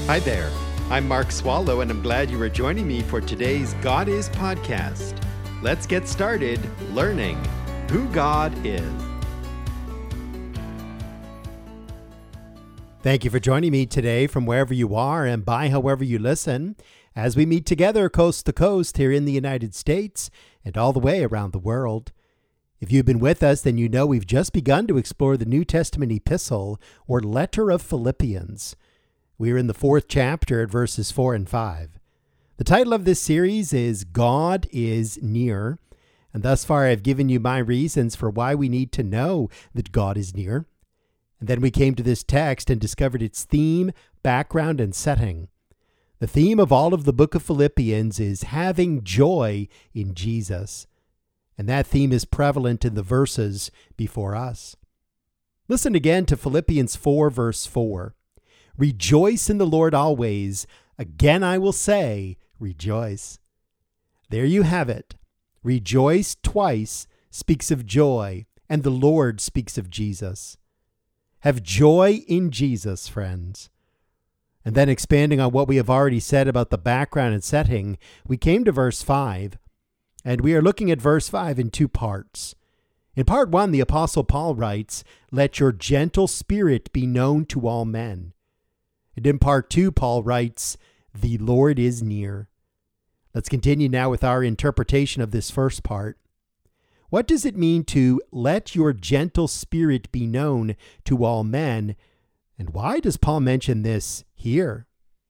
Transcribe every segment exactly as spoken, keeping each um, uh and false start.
Hi there. I'm Mark Swallow, and I'm glad you are joining me for today's God Is podcast. Let's get started learning who God is. Thank you for joining me today from wherever you are and by however you listen, as we meet together coast to coast here in the United States and all the way around the world. If you've been with us, then you know we've just begun to explore the New Testament epistle or letter of Philippians. We are in the fourth chapter at verses four and five. The title of this series is God is Near, and thus far I've given you my reasons for why we need to know that God is near. And then we came to this text and discovered its theme, background, and setting. The theme of all of the book of Philippians is having joy in Jesus. And that theme is prevalent in the verses before us. Listen again to Philippians four, verse four. Rejoice in the Lord always. Again I will say, rejoice. There you have it. Rejoice twice speaks of joy, and the Lord speaks of Jesus. Have joy in Jesus, friends. And then expanding on what we have already said about the background and setting, we came to verse five, and we are looking at verse five in two parts. In part one, the Apostle Paul writes, "Let your gentle spirit be known to all men." And in part two, Paul writes, "The Lord is near." Let's continue now with our interpretation of this first part. What does it mean to let your gentle spirit be known to all men? And why does Paul mention this here?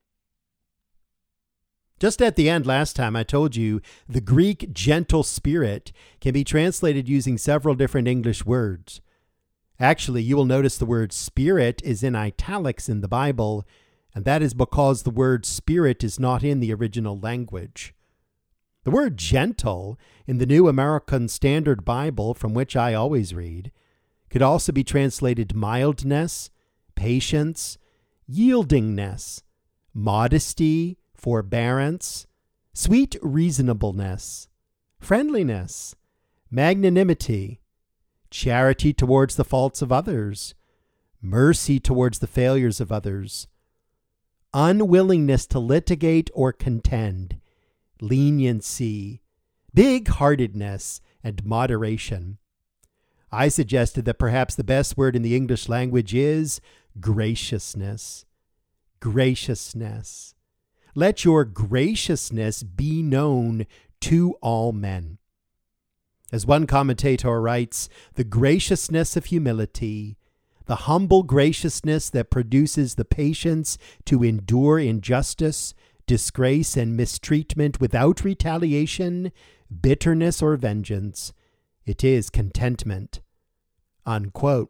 Just at the end last time, I told you the Greek gentle spirit can be translated using several different English words. Actually, you will notice the word spirit is in italics in the Bible, and that is because the word spirit is not in the original language. The word gentle in the New American Standard Bible, from which I always read, could also be translated mildness, patience, yieldingness, modesty, forbearance, sweet reasonableness, friendliness, magnanimity, charity towards the faults of others, mercy towards the failures of others, unwillingness to litigate or contend, leniency, big-heartedness, and moderation. I suggested that perhaps the best word in the English language is graciousness. Graciousness. Let your graciousness be known to all men. As one commentator writes, the graciousness of humility, the humble graciousness that produces the patience to endure injustice, disgrace, and mistreatment without retaliation, bitterness, or vengeance. It is contentment. Unquote.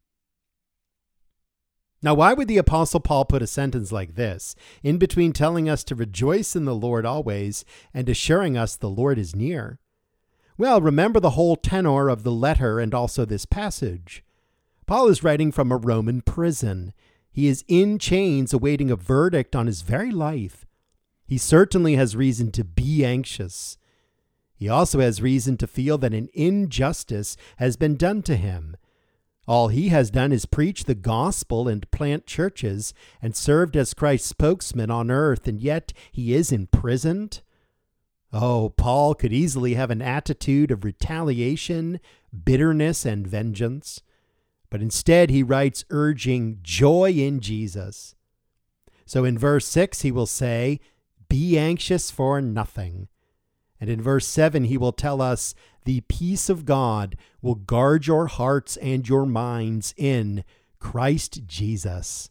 Now, why would the Apostle Paul put a sentence like this in between telling us to rejoice in the Lord always and assuring us the Lord is near? Well, remember the whole tenor of the letter and also this passage. Paul is writing from a Roman prison. He is in chains awaiting a verdict on his very life. He certainly has reason to be anxious. He also has reason to feel that an injustice has been done to him. All he has done is preach the gospel and plant churches and served as Christ's spokesman on earth, and yet he is imprisoned. Oh, Paul could easily have an attitude of retaliation, bitterness, and vengeance. But instead he writes urging joy in Jesus. So in verse six he will say, "Be anxious for nothing." And in verse seven he will tell us, "The peace of God will guard your hearts and your minds in Christ Jesus."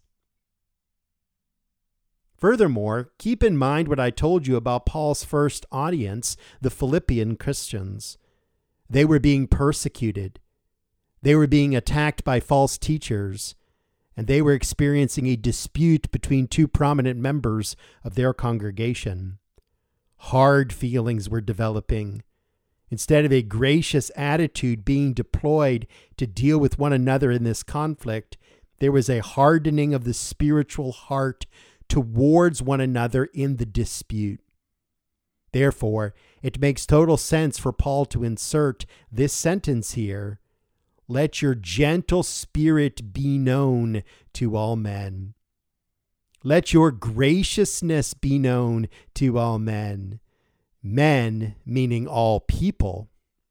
Furthermore, keep in mind what I told you about Paul's first audience, the Philippian Christians. They were being persecuted. They were being attacked by false teachers, and they were experiencing a dispute between two prominent members of their congregation. Hard feelings were developing. Instead of a gracious attitude being deployed to deal with one another in this conflict, there was a hardening of the spiritual heart towards one another in the dispute. Therefore, it makes total sense for Paul to insert this sentence here, "Let your gentle spirit be known to all men." Let your graciousness be known to all men. Men, meaning all people.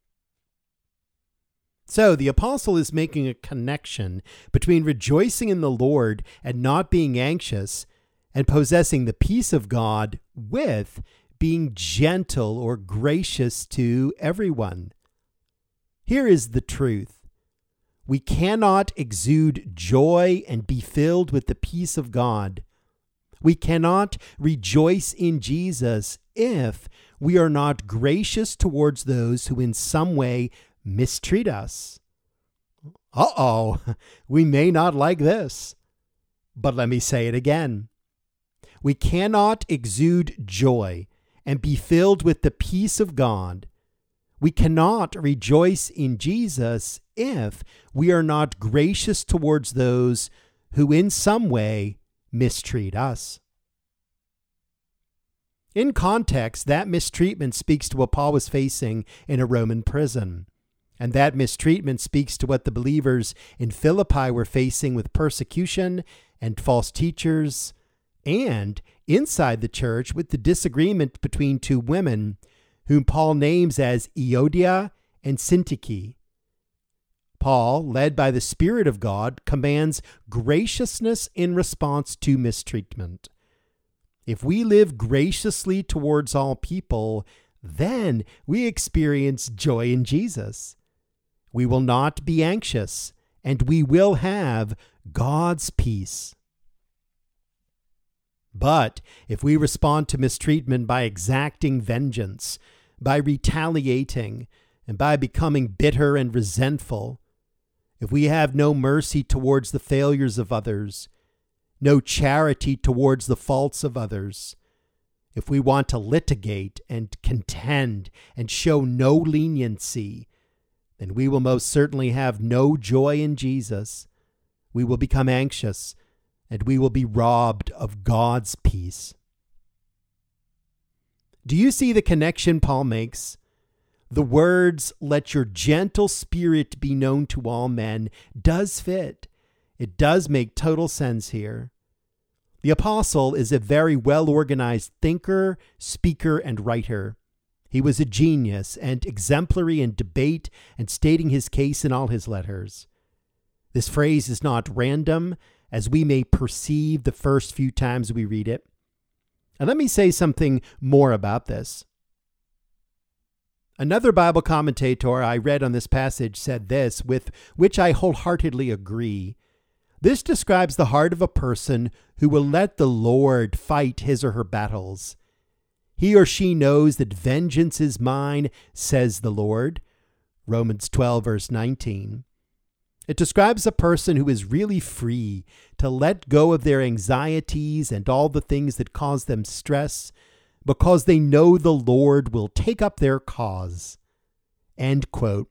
So the apostle is making a connection between rejoicing in the Lord and not being anxious, and possessing the peace of God with being gentle or gracious to everyone. Here is the truth. We cannot exude joy and be filled with the peace of God. We cannot rejoice in Jesus if we are not gracious towards those who in some way mistreat us. Uh-oh, we may not like this, but let me say it again. We cannot exude joy and be filled with the peace of God. We cannot rejoice in Jesus if we are not gracious towards those who in some way mistreat us. In context, that mistreatment speaks to what Paul was facing in a Roman prison. And that mistreatment speaks to what the believers in Philippi were facing with persecution and false teachers, and inside the church with the disagreement between two women whom Paul names as Euodia and Syntyche. Paul, led by the Spirit of God, commands graciousness in response to mistreatment. If we live graciously towards all people, then we experience joy in Jesus. We will not be anxious, and we will have God's peace. But if we respond to mistreatment by exacting vengeance, by retaliating, and by becoming bitter and resentful, if we have no mercy towards the failures of others, no charity towards the faults of others, if we want to litigate and contend and show no leniency, then we will most certainly have no joy in Jesus. We will become anxious, and we will be robbed of God's peace. Do you see the connection Paul makes? The words, "let your gentle spirit be known to all men," does fit. It does make total sense here. The apostle is a very well-organized thinker, speaker, and writer. He was a genius and exemplary in debate and stating his case in all his letters. This phrase is not random, as we may perceive the first few times we read it. And let me say something more about this. Another Bible commentator I read on this passage said this, with which I wholeheartedly agree. This describes the heart of a person who will let the Lord fight his or her battles. He or she knows that vengeance is mine, says the Lord. Romans twelve, verse nineteen. It describes a person who is really free to let go of their anxieties and all the things that cause them stress, because they know the Lord will take up their cause. End quote.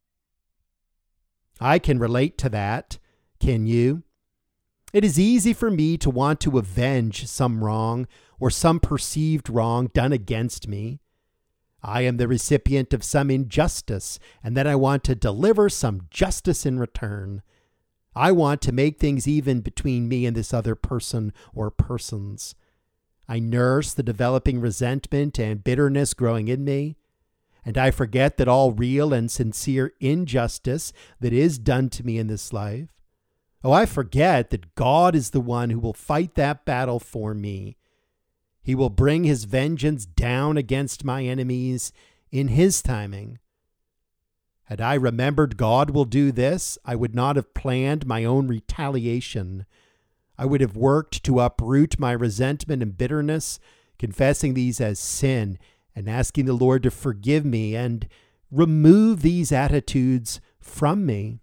I can relate to that. Can you? It is easy for me to want to avenge some wrong or some perceived wrong done against me. I am the recipient of some injustice, and then I want to deliver some justice in return. I want to make things even between me and this other person or persons. I nurse the developing resentment and bitterness growing in me, and I forget that all real and sincere injustice that is done to me in this life. Oh, I forget that God is the one who will fight that battle for me. He will bring his vengeance down against my enemies in his timing. Had I remembered God will do this, I would not have planned my own retaliation. I would have worked to uproot my resentment and bitterness, confessing these as sin and asking the Lord to forgive me and remove these attitudes from me.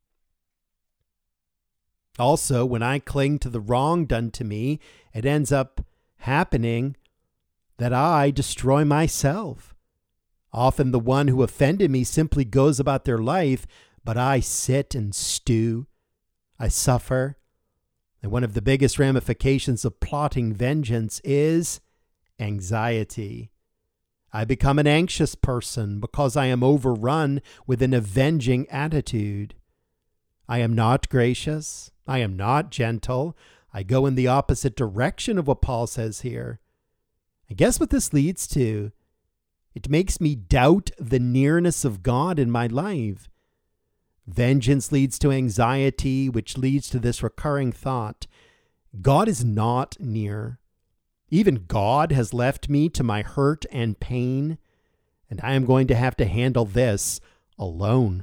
Also, when I cling to the wrong done to me, it ends up happening that I destroy myself. Often the one who offended me simply goes about their life, but I sit and stew. I suffer. And one of the biggest ramifications of plotting vengeance is anxiety. I become an anxious person because I am overrun with an avenging attitude. I am not gracious. I am not gentle. I go in the opposite direction of what Paul says here. And guess what this leads to? It makes me doubt the nearness of God in my life. Vengeance leads to anxiety, which leads to this recurring thought: God is not near. Even God has left me to my hurt and pain, and I am going to have to handle this alone.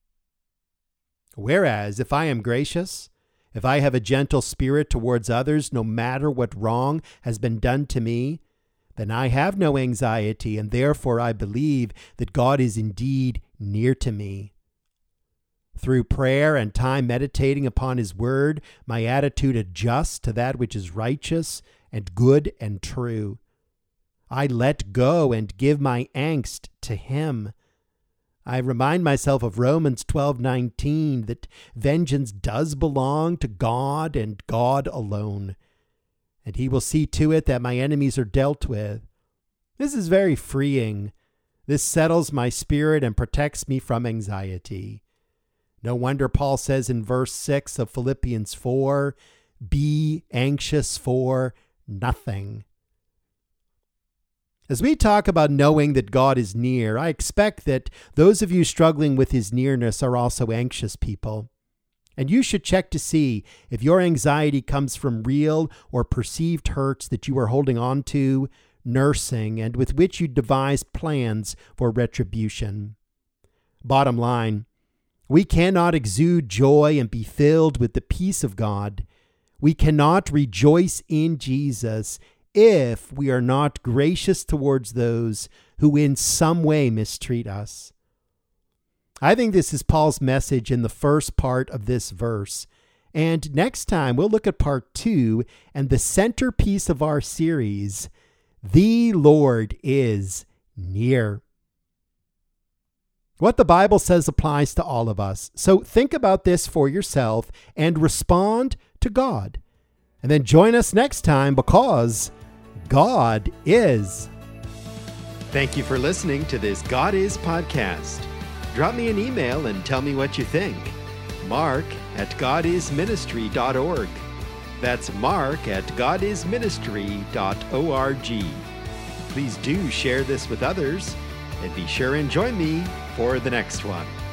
Whereas if I am gracious, if I have a gentle spirit towards others, no matter what wrong has been done to me, then I have no anxiety, and therefore I believe that God is indeed near to me. Through prayer and time meditating upon His Word, my attitude adjusts to that which is righteous and good and true. I let go and give my angst to Him. I remind myself of Romans twelve nineteen, that vengeance does belong to God and God alone, and He will see to it that my enemies are dealt with. This is very freeing. This settles my spirit and protects me from anxiety. No wonder Paul says in verse six of Philippians four, "Be anxious for nothing." As we talk about knowing that God is near, I expect that those of you struggling with His nearness are also anxious people. And you should check to see if your anxiety comes from real or perceived hurts that you are holding on to, nursing, and with which you devise plans for retribution. Bottom line, we cannot exude joy and be filled with the peace of God. We cannot rejoice in Jesus if we are not gracious towards those who in some way mistreat us. I think this is Paul's message in the first part of this verse. And next time we'll look at part two and the centerpiece of our series, The Lord is Near. What the Bible says applies to all of us. So think about this for yourself and respond to God. And then join us next time, because God is. Thank you for listening to this God Is podcast. Drop me an email and tell me what you think. Mark at god is ministry dot org. That's Mark at god is ministry dot org. Please do share this with others, and be sure and join me for the next one.